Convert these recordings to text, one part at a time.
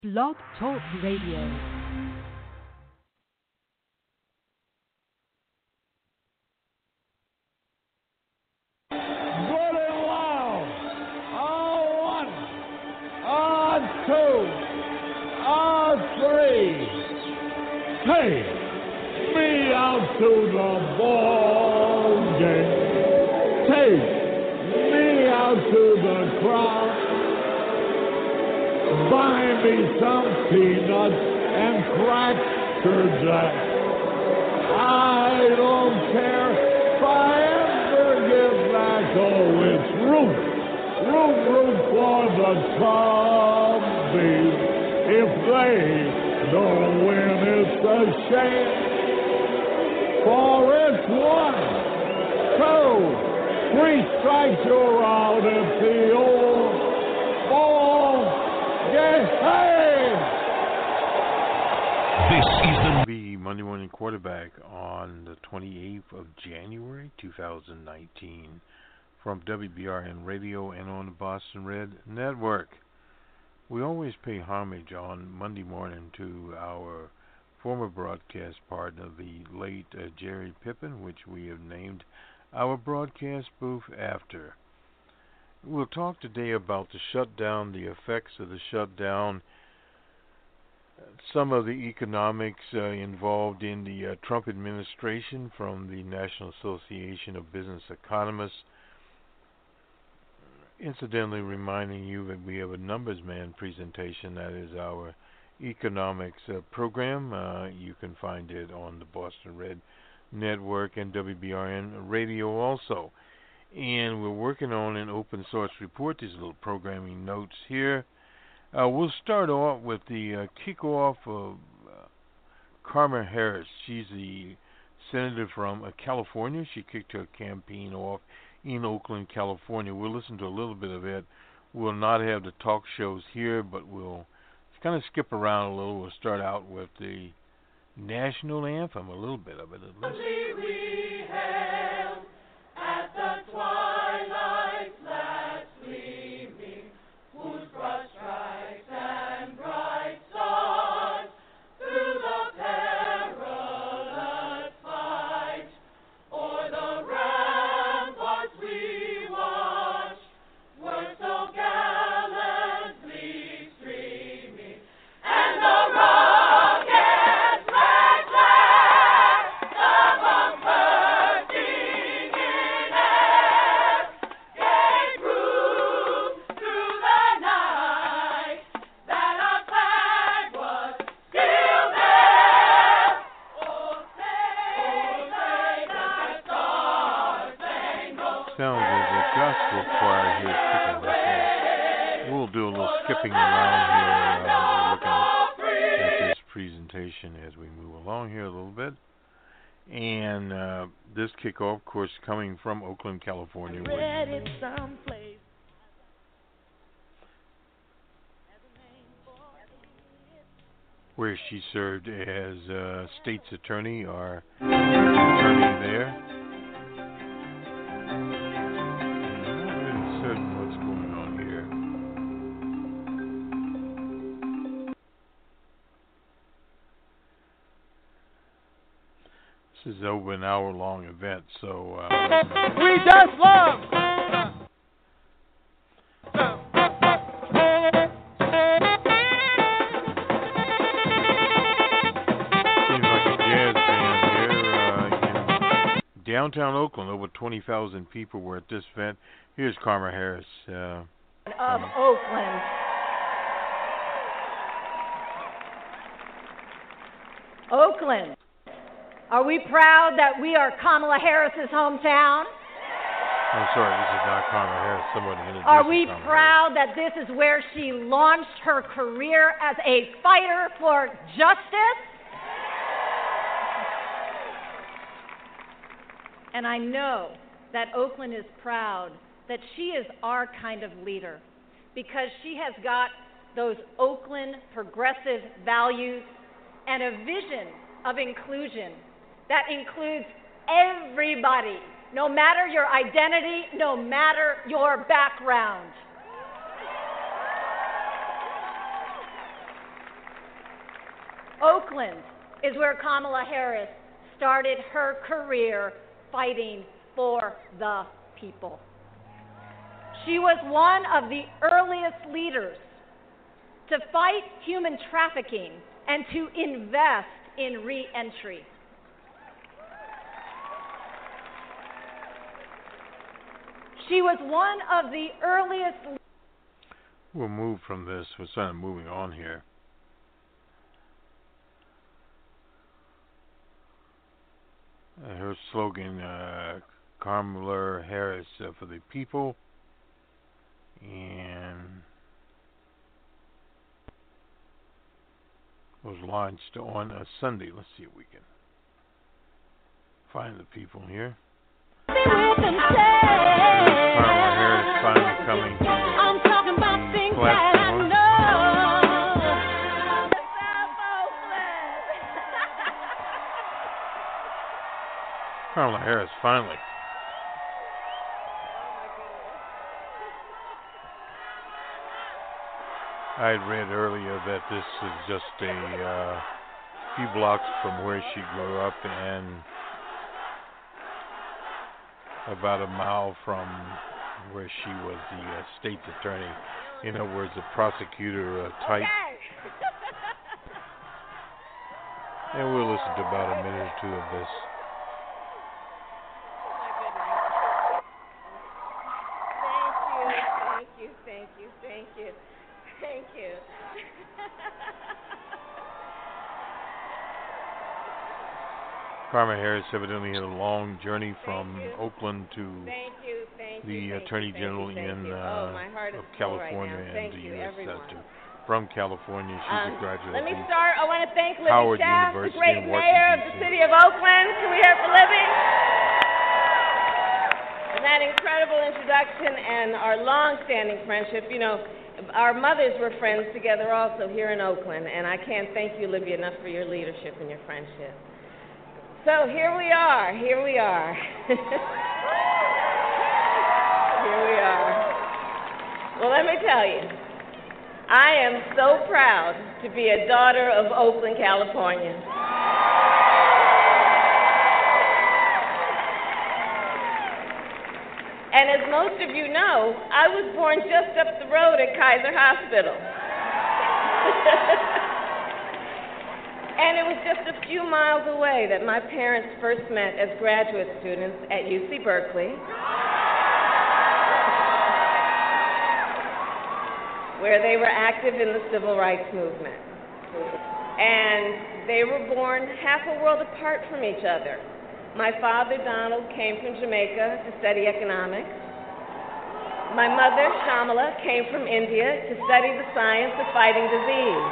Blog Talk Radio. Take me out to the ball game. Take me out to the crowd. Buy me some peanuts and Cracker Jack. I don't care if I ever get back. Oh, it's root for the Cubbies. If they don't win, it's a shame. For it's 1, 2, 3 strikes, you're out at the old ball game. This is the Monday Morning Quarterback on the 28th of January, 2019, from WBRN Radio and on the Boston Red Network. We always pay homage on Monday morning to our former broadcast partner, the late Jerry Pippen, which we have named our broadcast booth after. We'll talk today about the shutdown, the effects of the shutdown, some of the economics involved in the Trump administration from the National Association of Business Economists. Incidentally, reminding you that we have a Numbers Man presentation. That is our economics program. You can find it on the Boston Red Network and WBRN Radio also. And we're working on an open source report. These little programming notes here. We'll start off with the kickoff of Kamala Harris. She's the senator from California. She kicked her campaign off in Oakland, California. We'll listen to a little bit of it. We'll not have the talk shows here, but we'll kind of skip around a little. We'll start out with the national anthem, a little bit of it at least. We hailed at the twilight's last gleaming, whose broad stripes and bright stars through the perilous fight o'er the ramparts we watched were so gallantly streaming, and the rockets red flags above bursting in air gave proof through the night that our flag was still there. Oh, say that star-spangled Sounds as a gospel choir here kicking this off. We'll do a little skipping around here. We're looking at this presentation as we move along here a little bit. And this kickoff, of course, coming from Oakland, California, where she served as state's attorney or attorney there. I'm not really certain what's going on here. This is over an hour-long event, so We just love. seems like a jazz band here in downtown Oakland. Over 20,000 people were at this event. Here's Kamala Harris. Of Oakland. Oakland. Are we proud that we are Kamala Harris's hometown? I'm sorry, this is not Kamala Harris. Somebody introduced Are we Kamala proud that this is where she launched her career as a fighter for justice? And I know that Oakland is proud that she is our kind of leader because she has got those Oakland progressive values and a vision of inclusion that includes everybody, no matter your identity, no matter your background. Oakland is where Kamala Harris started her career fighting for the people. She was one of the earliest leaders to fight human trafficking and to invest in re-entry. She was one of the earliest. We'll move from this. We're sort of moving on here. Her slogan, Kamala Harris for the people, and was launched on a Sunday. Let's see if we can find the people here. Kamala Harris finally coming to the platform. Kamala Harris finally. I had read earlier that this is just a few blocks from where she grew up and about a mile from where she was the state's attorney. In other words, a prosecutor type. And we'll listen to about a minute or two of this. Thank you. Kamala Harris evidently had a long journey from Oakland to the Attorney General of California and the U.S. Senator. From California, she's a graduate. Let me start. I want to thank Libby Howard Schaaf, the University great in mayor of the city of Oakland. Can we hear it for Libby? And that incredible introduction and our long-standing friendship. You know, our mothers were friends together also here in Oakland, and I can't thank you, Libby, enough for your leadership and your friendship. So here we are. Here we are. Well, let me tell you, I am so proud to be a daughter of Oakland, California. And as most of you know, I was born just up the road at Kaiser Hospital. And it was just a few miles away that my parents first met as graduate students at UC Berkeley, where they were active in the civil rights movement. And they were born half a world apart from each other. My father, Donald, came from Jamaica to study economics. My mother, Shamala, came from India to study the science of fighting disease.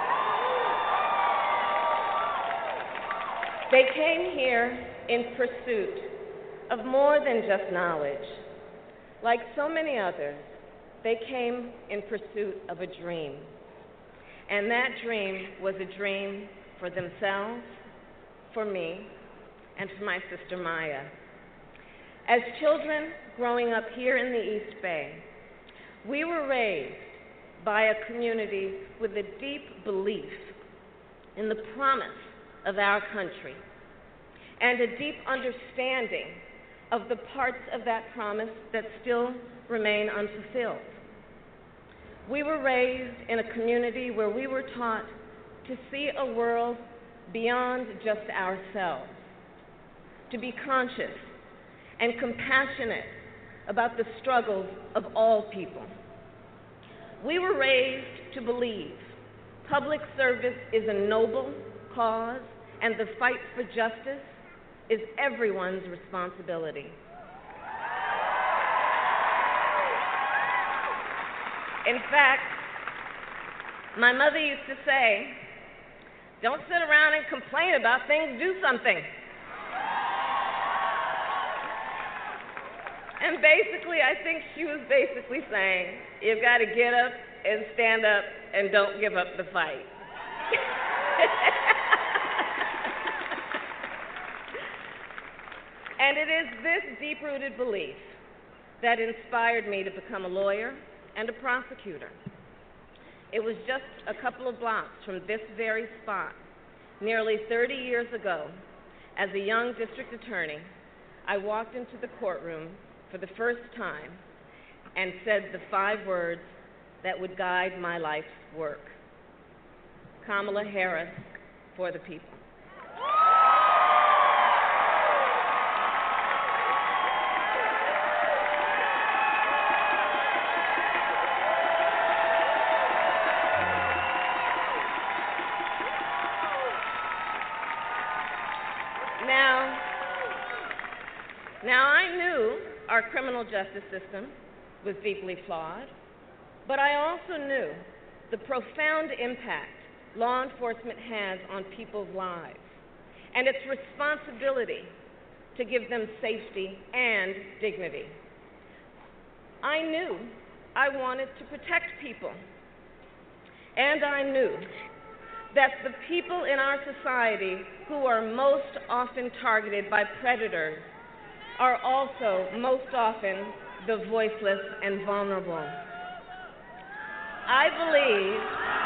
They came here in pursuit of more than just knowledge. Like so many others, they came in pursuit of a dream. And that dream was a dream for themselves, for me, and for my sister Maya. As children growing up here in the East Bay, we were raised by a community with a deep belief in the promise of our country and a deep understanding of the parts of that promise that still remain unfulfilled. We were raised in a community where we were taught to see a world beyond just ourselves, to be conscious and compassionate about the struggles of all people. We were raised to believe public service is a noble cause and the fight for justice is everyone's responsibility. In fact, my mother used to say, "Don't sit around and complain about things, do something." And basically, I think she was basically saying, you've got to get up and stand up and don't give up the fight. And it is this deep-rooted belief that inspired me to become a lawyer and a prosecutor. It was just a couple of blocks from this very spot nearly 30 years ago, as a young district attorney, I walked into the courtroom for the first time and said the 5 words that would guide my life's work. Kamala Harris, for the people. Now I knew our criminal justice system was deeply flawed, but I also knew the profound impact law enforcement has on people's lives and its responsibility to give them safety and dignity. I knew I wanted to protect people, and I knew that the people in our society who are most often targeted by predators are also most often the voiceless and vulnerable. I believe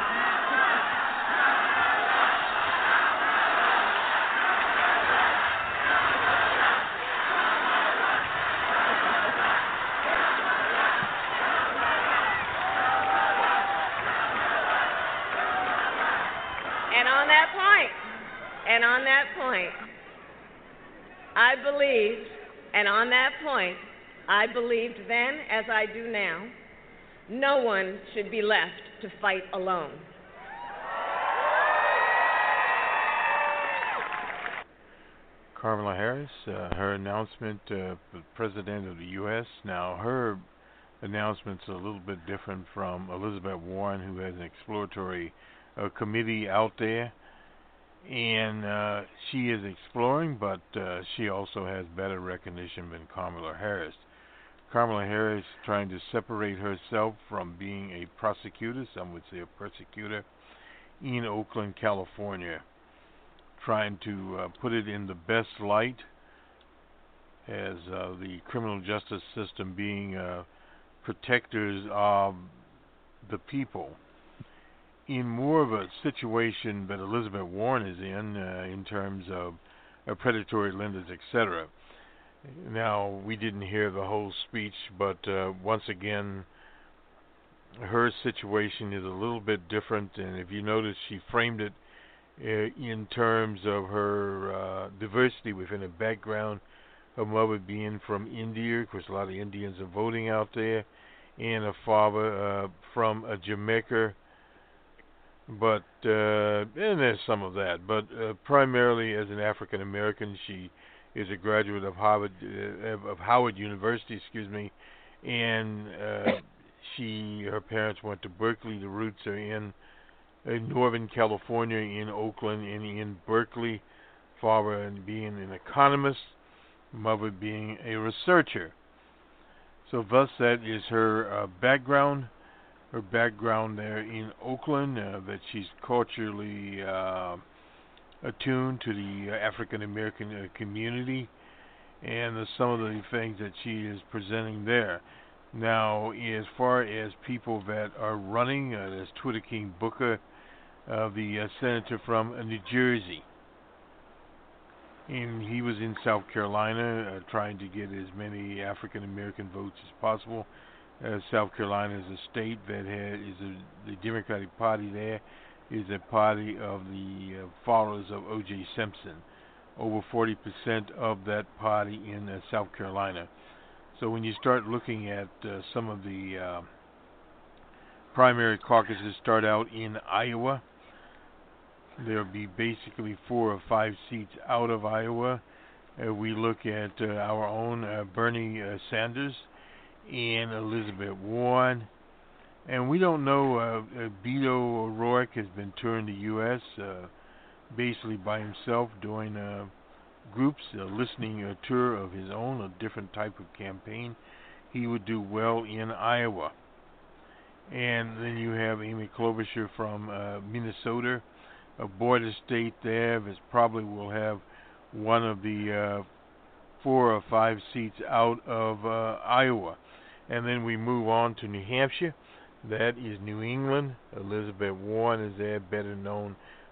I believed then, as I do now, no one should be left to fight alone. Kamala Harris, her announcement, President of the U.S. Now, her announcement's a little bit different from Elizabeth Warren, who has an exploratory committee out there. And she is exploring, but she also has better recognition than Kamala Harris. Kamala Harris trying to separate herself from being a prosecutor, some would say a persecutor, in Oakland, California, trying to put it in the best light as the criminal justice system being protectors of the people, in more of a situation that Elizabeth Warren is in terms of predatory lenders, etc. Now, we didn't hear the whole speech, but once again, her situation is a little bit different, and if you notice, she framed it in terms of her diversity within her background, her mother being from India, because a lot of Indians are voting out there, and her father from Jamaica. But and there's some of that. But primarily as an African American, she is a graduate of Howard University, and her parents went to Berkeley. The roots are in Northern California, in Oakland, and in Berkeley. Father being an economist, mother being a researcher. So thus that is her background. Her background there in Oakland, that she's culturally attuned to the African American community, and some of the things that she is presenting there. Now, as far as people that are running, there's Twitter King Booker, the senator from New Jersey, and he was in South Carolina trying to get as many African American votes as possible. South Carolina is a state that the Democratic Party there is a party of the followers of O.J. Simpson. Over 40% of that party in South Carolina. So when you start looking at some of the primary caucuses start out in Iowa, there'll be basically 4 or 5 seats out of Iowa. We look at our own Bernie Sanders and Elizabeth Warren, and we don't know. Beto O'Rourke has been touring the U.S. Basically by himself, doing groups, listening tour of his own, a different type of campaign. He would do well in Iowa. And then you have Amy Klobuchar from Minnesota, a border state there that probably will have one of the 4 or 5 seats out of Iowa. And then we move on to New Hampshire. That is New England. Elizabeth Warren is there, better known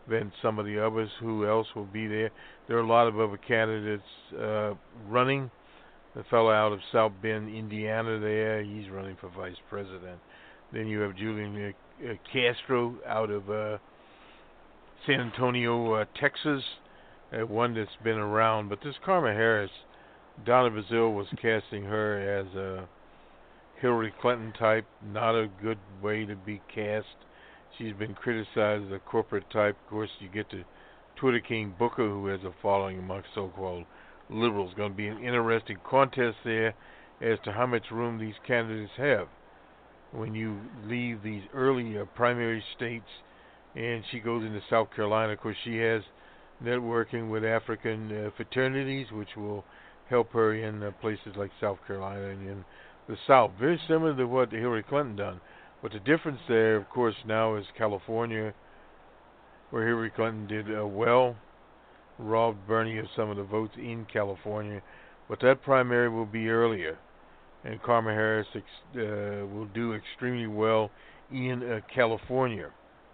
than some of the others. Who else will be there? There are a lot of other candidates running. The fellow out of South Bend, Indiana there, he's running for vice president. Then you have Julian Castro out of San Antonio, Texas, one that's been around. But this Kamala Harris, Donna Brazile was casting her as a Hillary Clinton type, not a good way to be cast. She's been criticized as a corporate type. Of course, you get to Twitter King Booker, who has a following amongst so-called liberals. Going to be an interesting contest there as to how much room these candidates have. When you leave these early primary states, and she goes into South Carolina, of course, she has networking with African fraternities, which will help her in places like South Carolina and in the South. Very similar to what Hillary Clinton done. But the difference there, of course, now is California, where Hillary Clinton did well, robbed Bernie of some of the votes in California. But that primary will be earlier, and Kamala Harris will do extremely well in California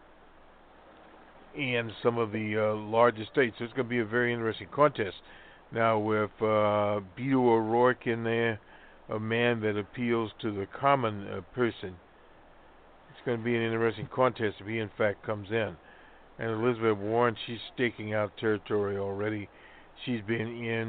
and some of the larger states. So it's going to be a very interesting contest. Now with Beto O'Rourke in there, a man that appeals to the common person, it's going to be an interesting contest if he in fact comes in. And Elizabeth Warren, she's staking out territory already. She's been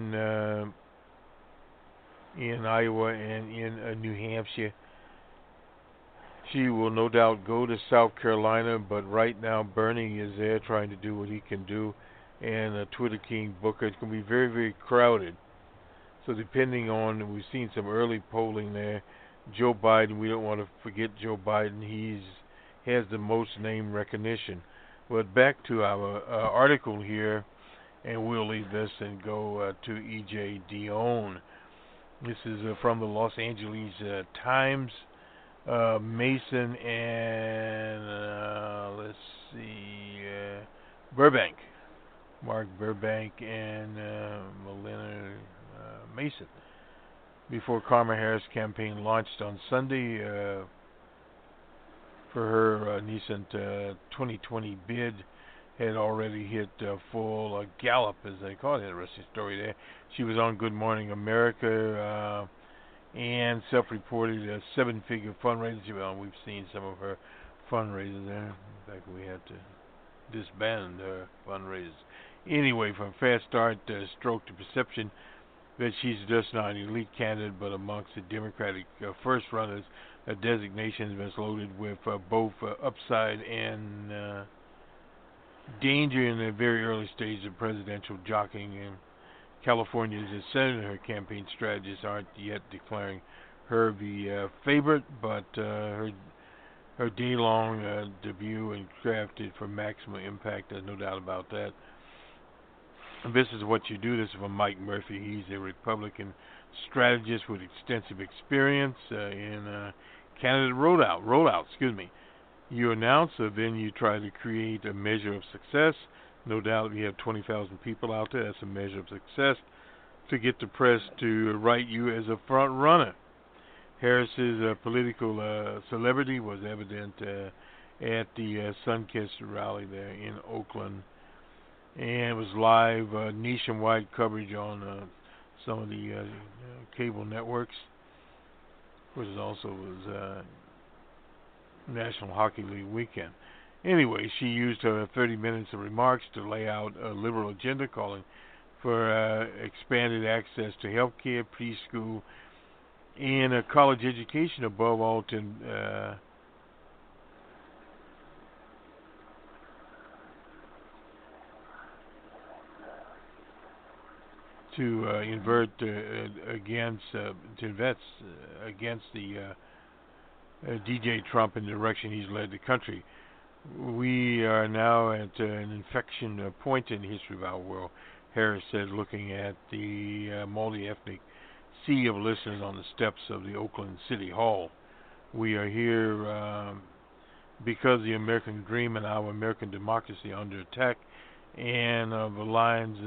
in Iowa and in New Hampshire. She will no doubt go to South Carolina, but right now Bernie is there trying to do what he can do, and Twitter King Booker. It's going to be very, very crowded. So depending on, we've seen some early polling there. Joe Biden, we don't want to forget Joe Biden. He has the most name recognition. But back to our article here, and we'll leave this and go to E.J. Dionne. This is from the Los Angeles Times. Mason and let's see, Burbank, Mark Burbank and Melina Mason. Before Kamala Harris' campaign launched on Sunday for her Nissan 2020 bid, had already hit full gallop, as they call it. Interesting story there. She was on Good Morning America. And self-reported a seven-figure fundraiser. Well, we've seen some of her fundraisers there. In fact, we had to disband her fundraisers. Anyway, from fast start, stroke to perception that she's just not an elite candidate, but amongst the Democratic first runners, a designation has been loaded with both upside and danger in the very early stage of presidential jockeying. And California's Senate and her campaign strategists aren't yet declaring her the favorite, but her day-long debut and crafted for maximum impact. There's no doubt about that. And this is what you do. This is from Mike Murphy. He's a Republican strategist with extensive experience in candidate rollout. You announce, then you try to create a measure of success. No doubt we have 20,000 people out there. That's a measure of success to get the press to write you as a front runner. Harris's political celebrity was evident at the Sunkist rally there in Oakland. And it was live nationwide coverage on some of the cable networks. Of course, it also was National Hockey League weekend. Anyway, she used her 30 minutes of remarks to lay out a liberal agenda calling for expanded access to health care, preschool, and college education, above all, to invest against the DJ Trump in the direction he's led the country. We are now at an inflection point in the history of our world, Harris said, looking at the multi-ethnic sea of listeners on the steps of the Oakland City Hall. We are here because the American dream and our American democracy are under attack, and the lines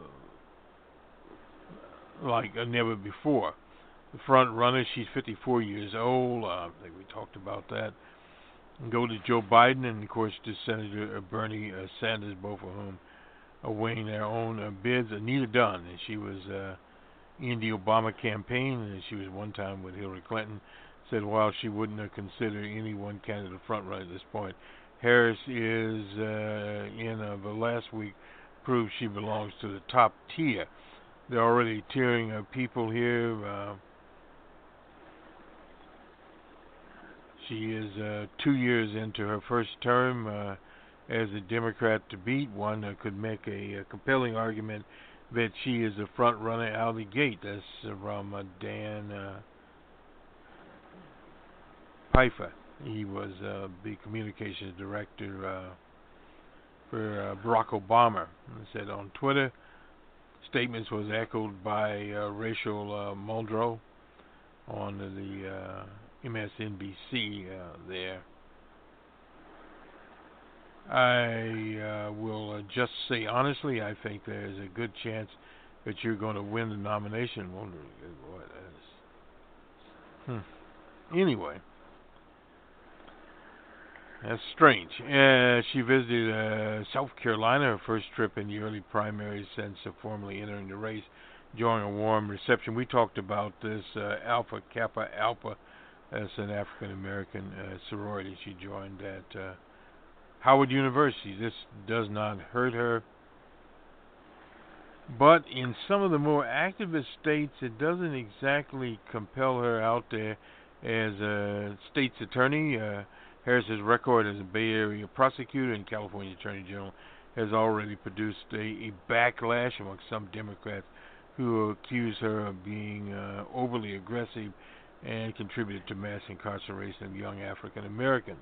like never before. The front runner, she's 54 years old. I think we talked about that. go to Joe Biden and, of course, to Senator Bernie Sanders, both of whom are weighing their own bids. Anita Dunn, and she was in the Obama campaign, and she was one time with Hillary Clinton, said while she wouldn't consider any one candidate a front runner at this point, Harris is, in the last week, proved she belongs to the top tier. They're already tiering people here. She is 2 years into her first term as a Democrat to beat. One could make a compelling argument that she is a front runner out of the gate. That's from Dan Pfeiffer. He was the communications director for Barack Obama. He said on Twitter, statements was echoed by Rachel Muldrow on the MSNBC there. I will just say honestly, I think there's a good chance that you're going to win the nomination. Anyway, that's strange. She visited South Carolina, her first trip in the early primaries since formally entering the race, during a warm reception. We talked about this Alpha Kappa Alpha. That's an African American sorority. She joined at Howard University. This does not hurt her. But in some of the more activist states, it doesn't exactly compel her out there as a state's attorney. Harris's record as a Bay Area prosecutor and California Attorney General has already produced a backlash among some Democrats who accuse her of being overly aggressive and contributed to mass incarceration of young African Americans.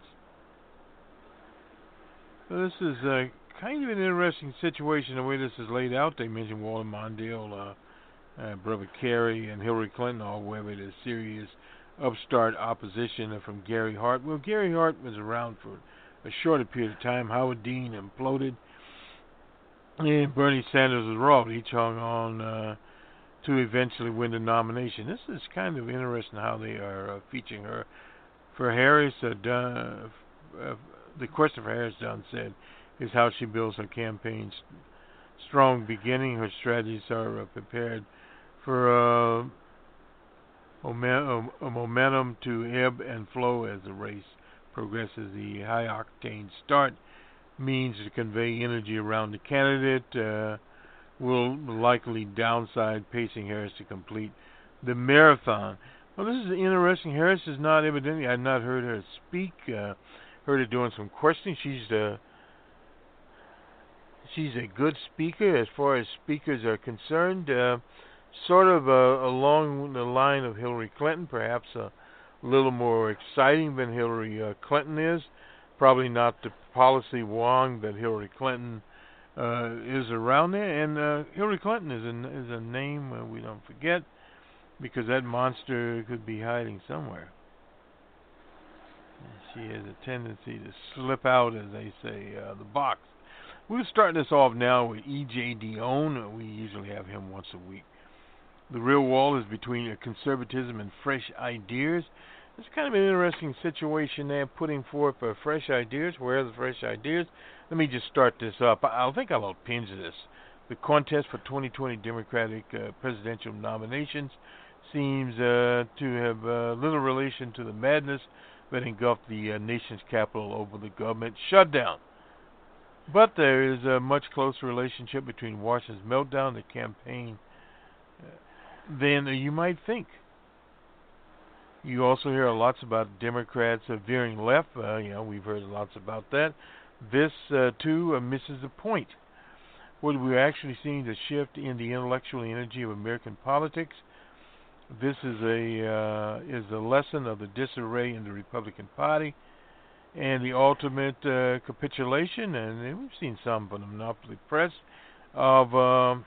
So this is kind of an interesting situation the way this is laid out. They mentioned Walter Mondale, Brother Kerry, and Hillary Clinton all weathered a serious upstart opposition from Gary Hart. Well, Gary Hart was around for a shorter period of time. Howard Dean imploded, and Bernie Sanders was raw. Each hung on to eventually win the nomination. This is kind of interesting how they are featuring her. For Harris, the question for Harris, Dunn said, is how she builds her campaign's strong beginning. Her strategies are prepared for a momentum to ebb and flow as the race progresses. The high-octane start means to convey energy around the candidate. Will likely downside pacing Harris to complete the marathon. Well, this is interesting. Harris is not evidently, I had not heard her speak. Heard her doing some questioning. She's a good speaker as far as speakers are concerned. Sort of along the line of Hillary Clinton, perhaps a little more exciting than Hillary Clinton is. Probably not the policy wong that Hillary Clinton is around there, and Hillary Clinton is a name we don't forget, because that monster could be hiding somewhere. She has a tendency to slip out, as they say, the box. We'll start this off now with E.J. Dionne. We usually have him once a week. The real wall is between conservatism and fresh ideas. It's kind of an interesting situation there, putting forth fresh ideas. Where are the fresh ideas? Let me just start this up. I think I'll pinch this. The contest for 2020 Democratic presidential nominations seems to have little relation to the madness that engulfed the nation's capital over the government shutdown. But there is a much closer relationship between Washington's meltdown and the campaign than you might think. You also hear lots about Democrats veering left. We've heard lots about that. This, too, misses the point. What we're actually seeing is a shift in the intellectual energy of American politics. This is a lesson of the disarray in the Republican Party and the ultimate capitulation, and we've seen some from the monopoly press, of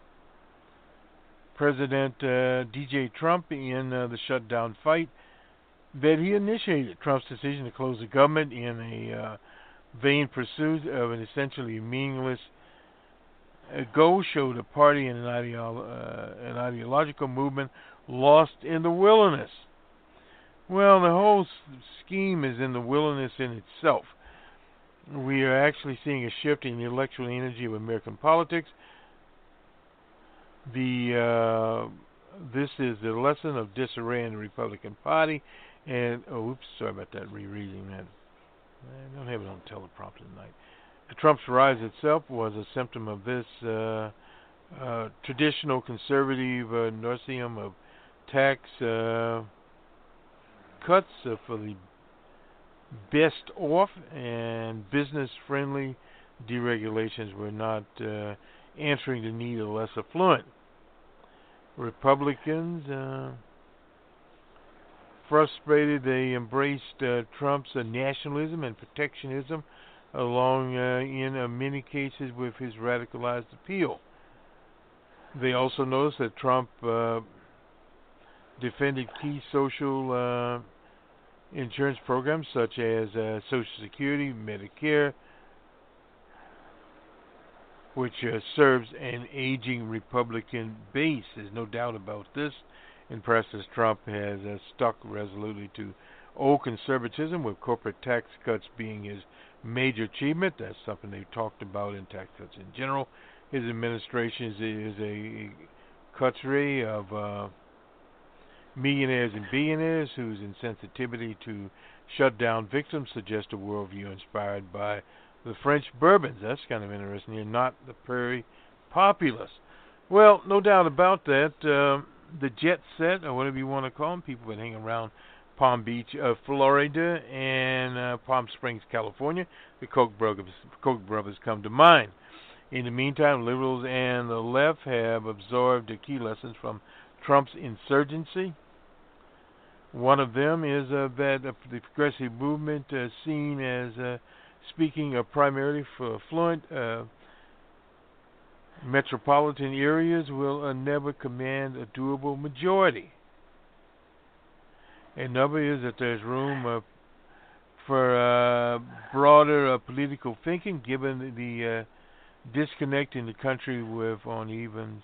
President D.J. Trump in the shutdown fight that he initiated. Trump's decision to close the government in a vain pursuit of an essentially meaningless goal showed a party and an ideological movement lost in the wilderness. Well, the whole scheme is in the wilderness in itself. We are actually seeing a shift in the electoral energy of American politics. This is the lesson of disarray in the Republican Party. And, sorry about that, rereading that. I don't have it on teleprompter tonight. Trump's rise itself was a symptom of this traditional conservative nauseam of tax cuts for the best off, and business-friendly deregulations were not answering the need of the less affluent. Republicans, frustrated, they embraced Trump's nationalism and protectionism, along in many cases with his radicalized appeal. They also noticed that Trump defended key social insurance programs such as Social Security, Medicare, which serves an aging Republican base. There's no doubt about this. And President Trump has stuck resolutely to old conservatism, with corporate tax cuts being his major achievement. That's something they've talked about in tax cuts in general. His administration is a coterie of millionaires and billionaires whose insensitivity to shut down victims suggests a worldview inspired by the French Bourbons. That's kind of interesting. You're not the prairie populace. Well, no doubt about that. The jet set, or whatever you want to call them, people that hang around Palm Beach, Florida, and Palm Springs, California. The Koch brothers come to mind. In the meantime, liberals and the left have absorbed the key lessons from Trump's insurgency. One of them is that the progressive movement, seen as speaking primarily for affluent metropolitan areas, will never command a doable majority. Another is that there's room for broader political thinking, given the disconnect in the country with unevenly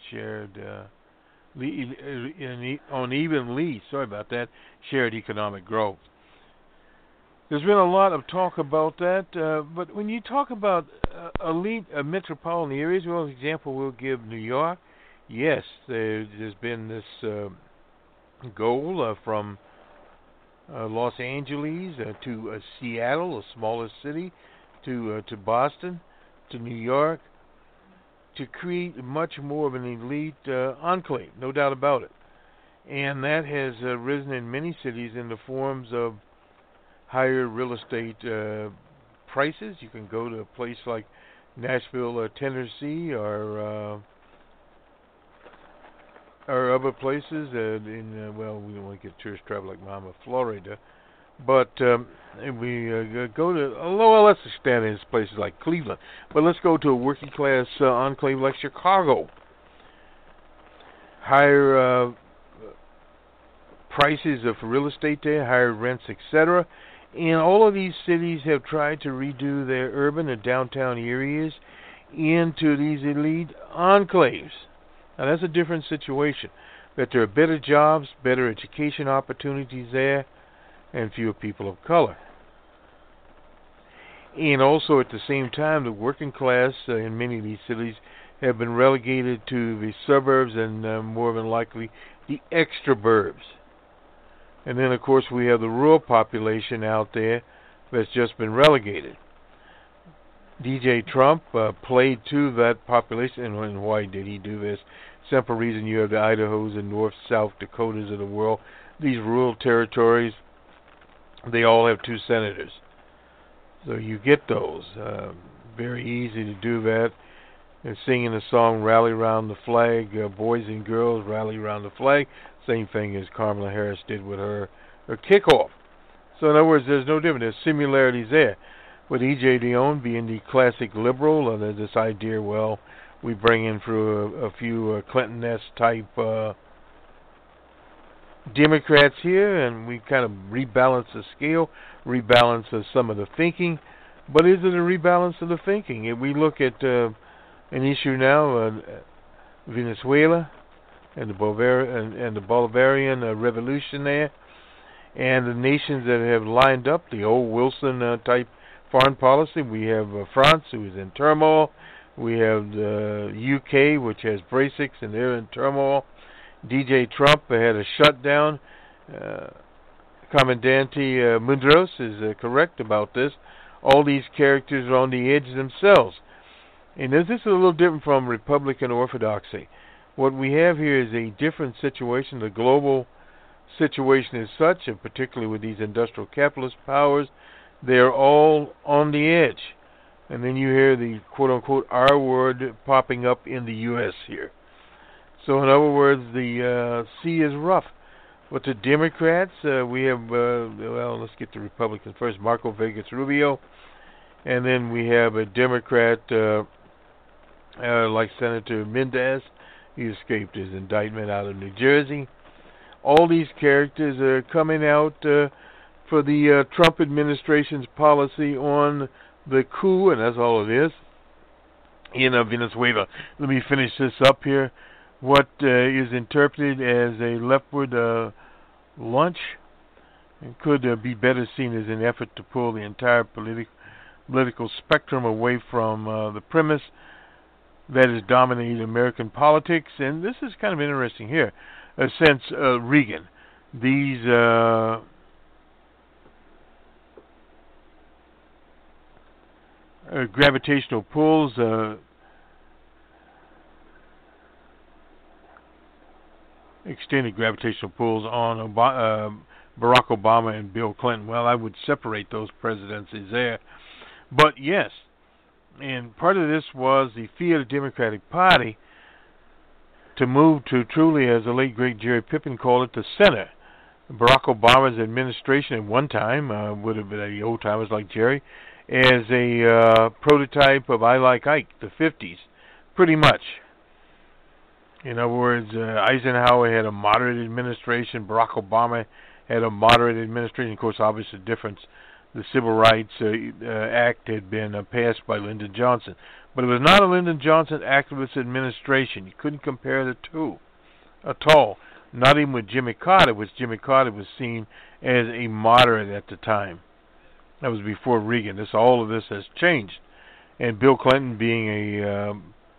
shared economic growth. There's been a lot of talk about that, but when you talk about elite metropolitan areas, well, an example we'll give New York. Yes, there's been this goal from Los Angeles to Seattle, a smaller city, to Boston, to New York, to create much more of an elite enclave, no doubt about it. And that has risen in many cities in the forms of higher real estate prices. You can go to a place like Nashville, Tennessee, or other places in we don't want to get tourist travel like Mama, Florida, but we go to, well, let's expand in places like Cleveland, but let's go to a working class enclave like Chicago. Higher prices of real estate there, higher rents, etc. And all of these cities have tried to redo their urban and downtown areas into these elite enclaves. Now that's a different situation. That there are better jobs, better education opportunities there, and fewer people of color. And also at the same time, the working class in many of these cities have been relegated to the suburbs and more than likely the extraburbs. And then, of course, we have the rural population out there that's just been relegated. DJ Trump played to that population, and why did he do this? Simple reason: you have the Idahos and North, South Dakotas of the world. These rural territories, they all have 2 senators. So you get those. Very easy to do that. And singing the song "Rally Around the Flag," boys and girls rally around the flag. Same thing as Kamala Harris did with her kickoff. So in other words, there's no difference. There's similarities there. With E.J. Dionne being the classic liberal, there's this idea, well, we bring in through a few Clinton-esque type Democrats here, and we kind of rebalance the scale, rebalance some of the thinking. But is it a rebalance of the thinking? If we look at an issue now, Venezuela, and the Bolivarian revolution there, and the nations that have lined up the old Wilson type foreign policy. We have France, who is in turmoil. We have the UK, which has Brexit, and they're in turmoil. DJ Trump had a shutdown. Comandante Mundros is correct about this. All these characters are on the edge themselves. And this is a little different from Republican orthodoxy. What we have here is a different situation. The global situation is such, and particularly with these industrial capitalist powers, they're all on the edge. And then you hear the quote-unquote R word popping up in the U.S. here. So in other words, the sea is rough. But the Democrats, we have, well, let's get the Republicans first, Marco Vegas Rubio. And then we have a Democrat like Senator Mendez. He escaped his indictment out of New Jersey. All these characters are coming out for the Trump administration's policy on the coup, and that's all it is, in Venezuela. Let me finish this up here. What is interpreted as a leftward lunch could be better seen as an effort to pull the entire political spectrum away from the premise that has dominated American politics. And this is kind of interesting here. Since Reagan, these gravitational pulls extended gravitational pulls on Barack Obama and Bill Clinton. Well, I would separate those presidencies there. But yes, and part of this was the fear of the Democratic Party to move to truly, as the late great Jerry Pippin called it, the center. Barack Obama's administration at one time would have been the old timers like Jerry, as a prototype of I Like Ike, the 50s, pretty much. In other words, Eisenhower had a moderate administration. Barack Obama had a moderate administration. Of course, obviously, the difference, the Civil Rights Act had been passed by Lyndon Johnson. But it was not a Lyndon Johnson activist administration. You couldn't compare the two at all. Not even with Jimmy Carter, which Jimmy Carter was seen as a moderate at the time. That was before Reagan. All of this has changed. And Bill Clinton being a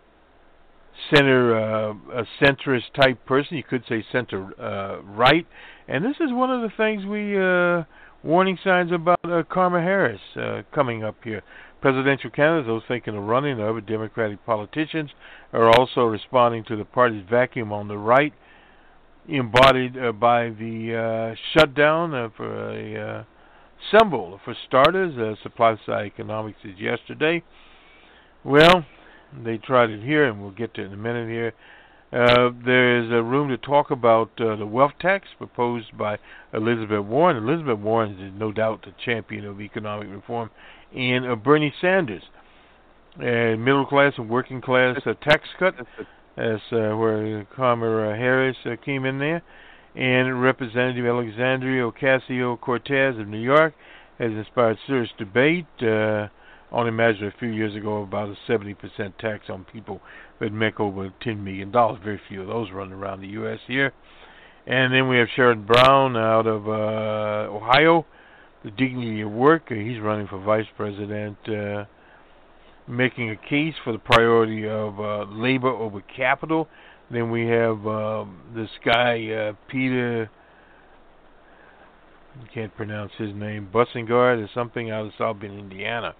a centrist type person, you could say center right. And this is one of the things we warning signs about Kamala Harris coming up here. Presidential candidates, those thinking of running, the other Democratic politicians, are also responding to the party's vacuum on the right, embodied by the shutdown for a symbol. For starters, supply side economics is yesterday. Well, they tried it here, and we'll get to it in a minute here. There is a room to talk about the wealth tax proposed by Elizabeth Warren. Elizabeth Warren is no doubt the champion of economic reform, and Bernie Sanders. Middle class and working class tax cut, that's where Kamala Harris came in there. And Representative Alexandria Ocasio-Cortez of New York has inspired serious debate. Only imagine a few years ago about a 70% tax on people that make over $10 million. Very few of those running around the U.S. here. And then we have Sherrod Brown out of Ohio, the dignity of work. He's running for vice president, making a case for the priority of labor over capital. Then we have this guy, Peter, I can't pronounce his name, Bussingard or something, out of South Bend, Indiana,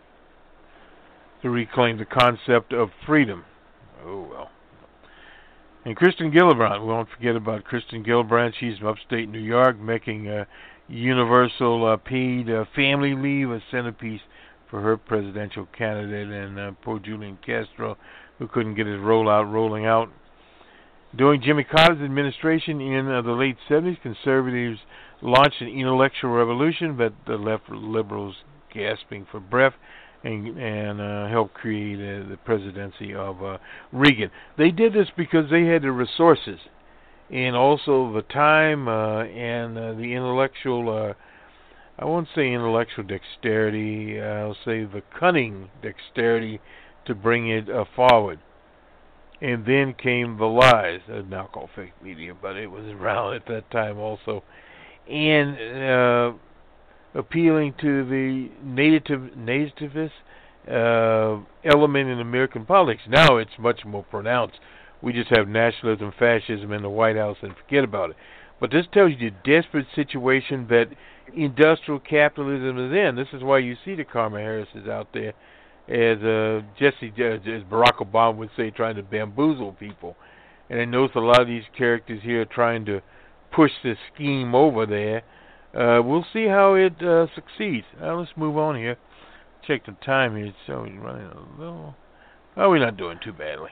to reclaim the concept of freedom. Oh, well. And Kristen Gillibrand, we won't forget about Kristen Gillibrand. She's from upstate New York, making universal paid family leave a centerpiece for her presidential candidate, and poor Julian Castro, who couldn't get his rolling out. During Jimmy Carter's administration in the late 70s, conservatives launched an intellectual revolution, but the left liberals gasping for breath, and helped create the presidency of Reagan. They did this because they had the resources and also the time and the intellectual, I won't say intellectual dexterity, I'll say the cunning dexterity to bring it forward. And then came the lies, now called fake media, but it was around at that time also. and appealing to the nativist element in American politics. Now it's much more pronounced. We just have nationalism, fascism in the White House and forget about it. But this tells you the desperate situation that industrial capitalism is in. This is why you see the Kamala Harris is out there, as as Barack Obama would say, trying to bamboozle people. And I notice a lot of these characters here are trying to push this scheme over there. We'll see how it succeeds. Let's move on here. Check the time here. So we're running a little. Oh, we're not doing too badly.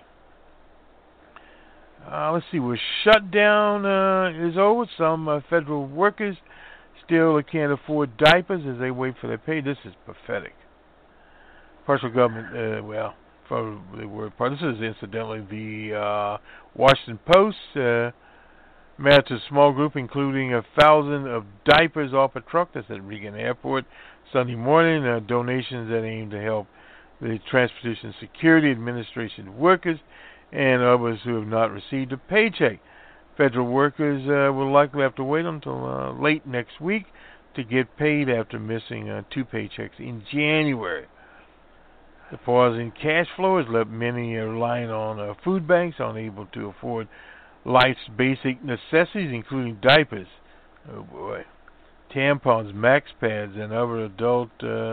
Let's see. We're shut down is over. Some federal workers still can't afford diapers as they wait for their pay. This is pathetic. Partial government. For the word part. This is incidentally the Washington Post. Matched a small group including 1,000 of diapers off a truck that's at Reagan Airport Sunday morning. Donations that aim to help the Transportation Security Administration workers and others who have not received a paycheck. Federal workers will likely have to wait until late next week to get paid after missing 2 paychecks in January. The pause in cash flow has left many relying on food banks, unable to afford life's basic necessities, including diapers, oh boy, tampons, max pads, and other adult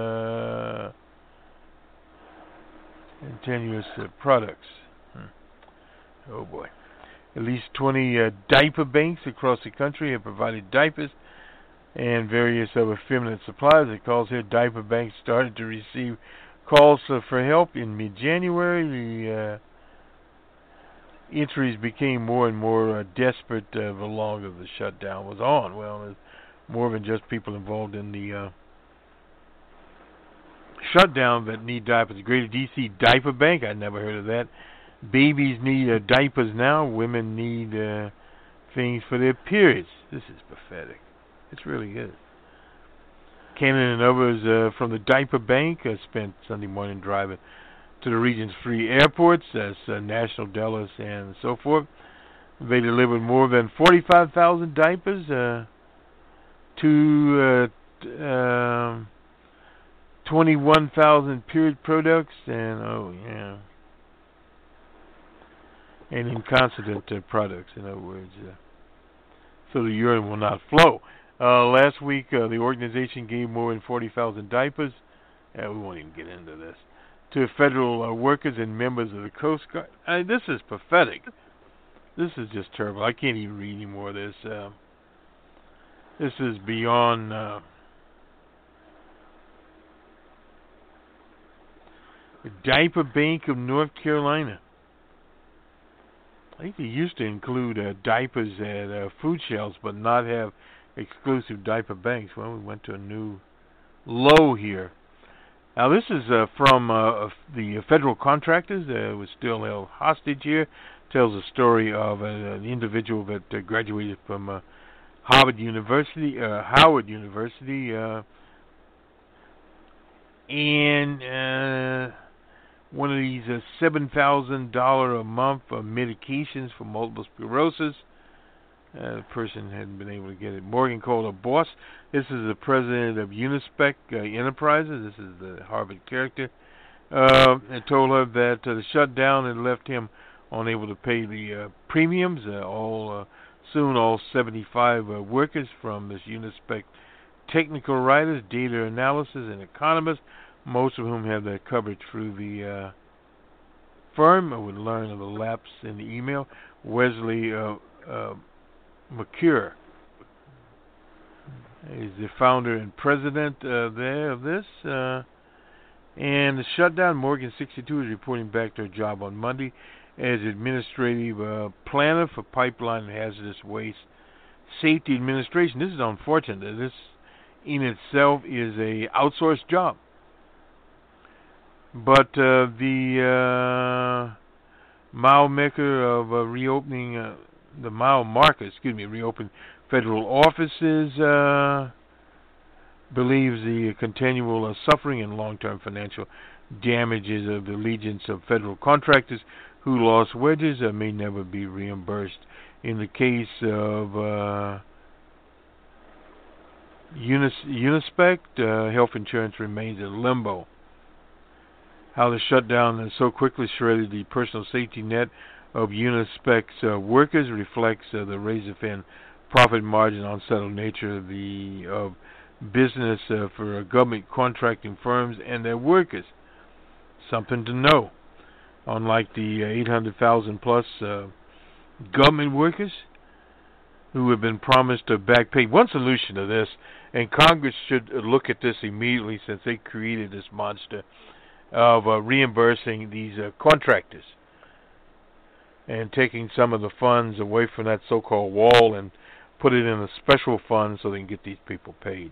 and tenuous products. Oh boy. At least 20 diaper banks across the country have provided diapers and various other feminine supplies. It calls here diaper banks started to receive calls for help in mid-January. The entries became more and more desperate the longer the shutdown was on. Well, there's more than just people involved in the shutdown that need diapers. The Greater D.C. Diaper Bank, I never heard of that. Babies need diapers now. Women need things for their periods. This is pathetic. It's really good. Cannon and others from the Diaper Bank spent Sunday morning driving to the region's 3 airports, that's National, Dulles, and so forth. They delivered more than 45,000 diapers to 21,000 period products and and incontinent products, in other words, so the urine will not flow. Last week, the organization gave more than 40,000 diapers. We won't even get into this. To federal workers and members of the Coast Guard. This is pathetic. This is just terrible. I can't even read any more of this. This is beyond. The Diaper Bank of North Carolina. I think they used to include diapers at food shelves, but not have exclusive diaper banks. Well, we went to a new low here. Now, this is from the federal contractors that was still held hostage here. Tells the story of an individual that graduated from Howard University, and one of these $7,000 a month medications for multiple sclerosis. The person hadn't been able to get it. Morgan called her boss. This is the president of Unispec Enterprises. This is the Harvard character. And told her that the shutdown had left him unable to pay the premiums. Soon all 75 workers from this Unispec technical writers, data analysis, and economists, most of whom have their coverage through the firm, would learn of the lapse in the email. Wesley McCure is the founder and president of this. And the shutdown, Morgan 62 is reporting back to her job on Monday as administrative planner for Pipeline and Hazardous Waste Safety Administration. This is unfortunate. This in itself is a outsourced job. But the mile maker of reopening reopen federal offices believes the continual suffering and long-term financial damages of the legions of federal contractors who lost wages may never be reimbursed. In the case of Unispec health insurance remains in limbo. How the shutdown has so quickly shredded the personal safety net of Unispec's workers reflects the razor-thin profit margin, unsettled nature of business for government contracting firms and their workers. Something to know. Unlike the 800,000 plus government workers who have been promised a back pay. One solution to this, and Congress should look at this immediately since they created this monster of reimbursing these contractors and taking some of the funds away from that so-called wall and put it in a special fund so they can get these people paid.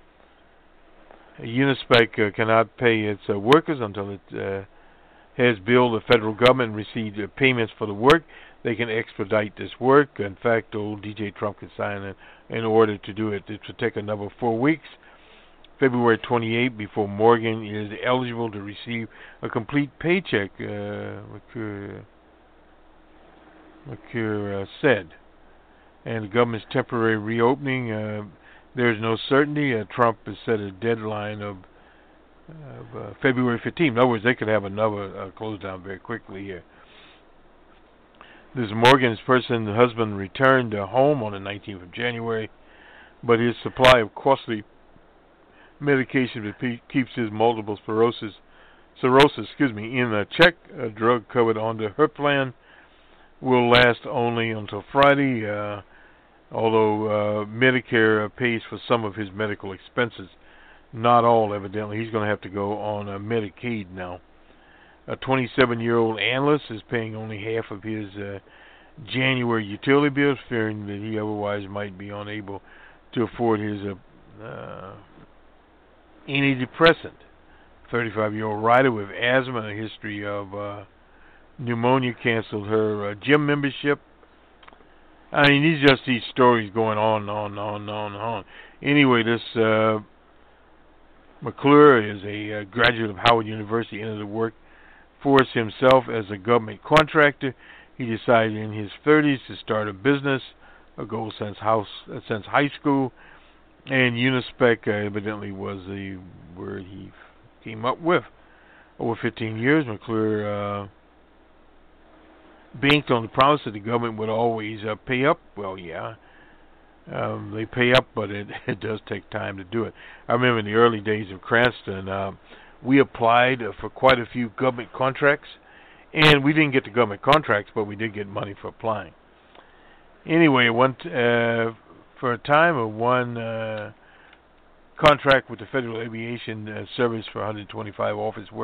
Unispec cannot pay its workers until it has billed the federal government and received payments for the work. They can expedite this work. In fact, old DJ Trump can sign an order to do it. It will take another 4 weeks, February 28th, before Morgan is eligible to receive a complete paycheck, McCure said. And the government's temporary reopening, there is no certainty. Trump has set a deadline of February 15th. In other words, they could have another close down very quickly here. This Morgan's husband returned home on the 19th of January, but his supply of costly medication that keeps his multiple cirrhosis, in a check, a drug covered under her plan, will last only until Friday, although Medicare pays for some of his medical expenses. Not all, evidently. He's going to have to go on Medicaid now. A 27-year-old analyst is paying only half of his January utility bills, fearing that he otherwise might be unable to afford his antidepressant. 35-year-old writer with asthma and a history of pneumonia canceled her gym membership. I mean, these stories going on. Anyway, this McClure is a graduate of Howard University, entered the workforce himself as a government contractor. He decided in his 30s to start a business, a goal since high school, and Unispec evidently was the word he came up with. Over 15 years, McClure banked on the promise that the government would always pay up. Well, yeah, they pay up, but it does take time to do it. I remember in the early days of Cranston, we applied for quite a few government contracts, and we didn't get the government contracts, but we did get money for applying. Anyway, for a time of one contract with the Federal Aviation Service for 125 office workers.